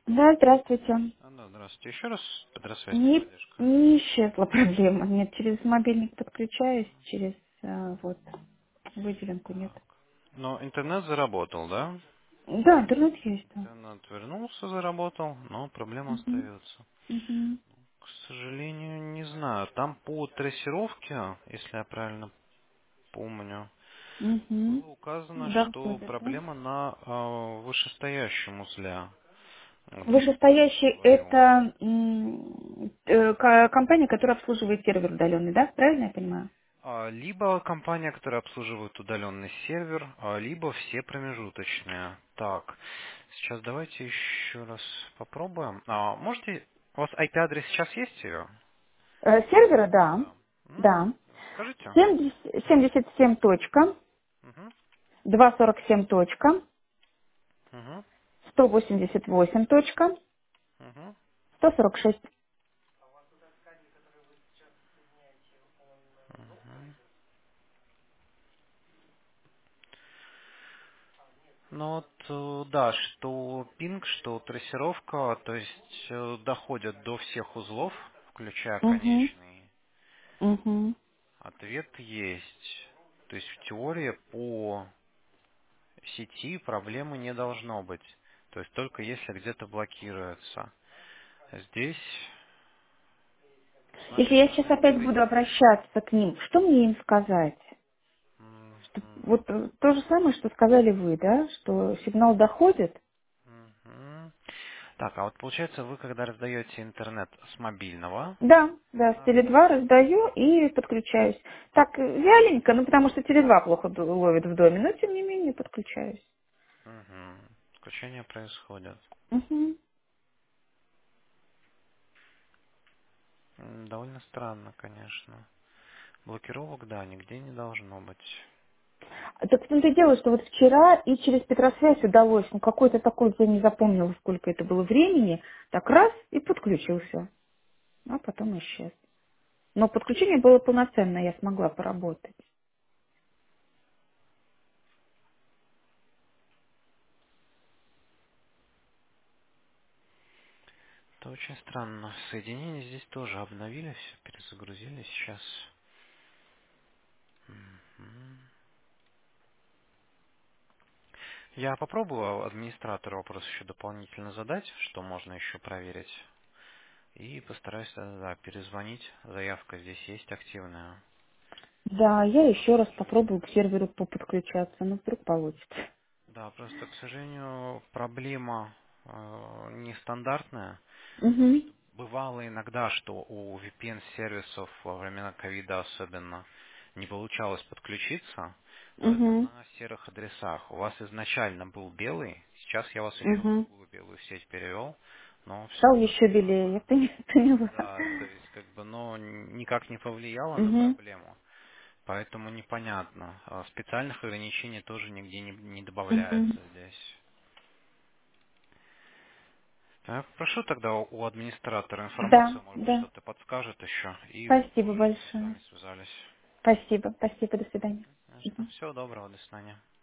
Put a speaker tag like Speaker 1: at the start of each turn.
Speaker 1: Да, здравствуйте.
Speaker 2: Да, здравствуйте. Еще раз подрасвязьте
Speaker 1: Не,
Speaker 2: задержка.
Speaker 1: не исчезла проблема. Нет, через мобильник подключаюсь, через вот выделенку нет.
Speaker 2: Так. Но интернет заработал, да?
Speaker 1: Да, интернет есть, да.
Speaker 2: Интернет вернулся, заработал, но проблема
Speaker 1: Угу.
Speaker 2: остается.
Speaker 1: Угу.
Speaker 2: К сожалению, не знаю. Там по трассировке, если я правильно помню,
Speaker 1: Угу.
Speaker 2: было указано, что
Speaker 1: Доходит, да?
Speaker 2: проблема на вышестоящем узле. Вот
Speaker 1: Вышестоящий
Speaker 2: говорил.
Speaker 1: это компания, которая обслуживает сервер удаленный, да? Правильно я понимаю?
Speaker 2: Либо компания, которая обслуживает удаленный сервер, либо все промежуточные. Так, сейчас давайте еще раз попробуем. Можете, у вас IP-адрес сейчас есть ее?
Speaker 1: Сервера, да.
Speaker 2: Да.
Speaker 1: Да.
Speaker 2: Скажите.
Speaker 1: 77 точка,
Speaker 2: Угу,
Speaker 1: 247 точка,
Speaker 2: угу,
Speaker 1: 188 точка,
Speaker 2: угу.
Speaker 1: 146.
Speaker 2: Ну вот, да, что пинг, что трассировка, то есть доходят до всех узлов, включая
Speaker 1: Угу.
Speaker 2: конечный.
Speaker 1: Угу.
Speaker 2: Ответ есть. То есть в теории по сети проблемы не должно быть. То есть только если где-то блокируется. Здесь с
Speaker 1: Если
Speaker 2: нашей
Speaker 1: я сейчас
Speaker 2: стороны
Speaker 1: опять буду
Speaker 2: говорить...
Speaker 1: обращаться к ним, что мне им сказать? Что,
Speaker 2: Мгм.
Speaker 1: вот то же самое, что сказали вы, да? Что сигнал доходит?
Speaker 2: Мгм. Так, а вот получается, вы когда раздаете интернет с мобильного,
Speaker 1: Да, да, с
Speaker 2: а,
Speaker 1: Теле2 раздаю и подключаюсь. Так, вяленько, ну потому что Теле2 плохо ловит в доме, но тем не менее подключаюсь.
Speaker 2: включение происходит.
Speaker 1: Угу.
Speaker 2: Довольно странно, конечно. Блокировок, да, нигде не должно быть.
Speaker 1: Так в том-то и дело, что вот вчера и через Петросвязь удалось, ну какой-то такой, я не запомнила, сколько это было времени, так раз и подключился, а потом исчез. Но подключение было полноценное, я смогла поработать.
Speaker 2: Это очень странно. Соединения здесь тоже обновились, перезагрузились сейчас. Мгм. Я попробую администратору вопрос еще дополнительно задать, что можно еще проверить. И постараюсь да, перезвонить. Заявка здесь есть активная.
Speaker 1: Да, я
Speaker 2: Но,
Speaker 1: еще
Speaker 2: к
Speaker 1: раз попробую
Speaker 2: сожалению...
Speaker 1: к серверу подключаться, но вдруг получится.
Speaker 2: Да, просто, к сожалению, проблема нестандартная. Потому
Speaker 1: Угу,
Speaker 2: что бывало иногда, что у VPN-сервисов во времена ковида особенно не получалось подключиться, но это
Speaker 1: угу,
Speaker 2: на серых адресах. У вас изначально был белый, сейчас я вас еще в
Speaker 1: угу.
Speaker 2: другую белую сеть перевел, но все
Speaker 1: Стал
Speaker 2: то же
Speaker 1: еще белее, я
Speaker 2: самое.
Speaker 1: поняла.
Speaker 2: Да, то есть как бы, но никак не повлияло на
Speaker 1: Угу,
Speaker 2: проблему, поэтому непонятно. Специальных ограничений тоже нигде не
Speaker 1: угу.
Speaker 2: добавляется здесь. Я прошу тогда у администратора
Speaker 1: Да,
Speaker 2: информацию, может быть,
Speaker 1: да.
Speaker 2: что-то подскажет еще, и
Speaker 1: Спасибо
Speaker 2: позже бы с
Speaker 1: большое.
Speaker 2: вами связались.
Speaker 1: Спасибо, спасибо, до свидания. Мгм.
Speaker 2: Всего доброго, до свидания.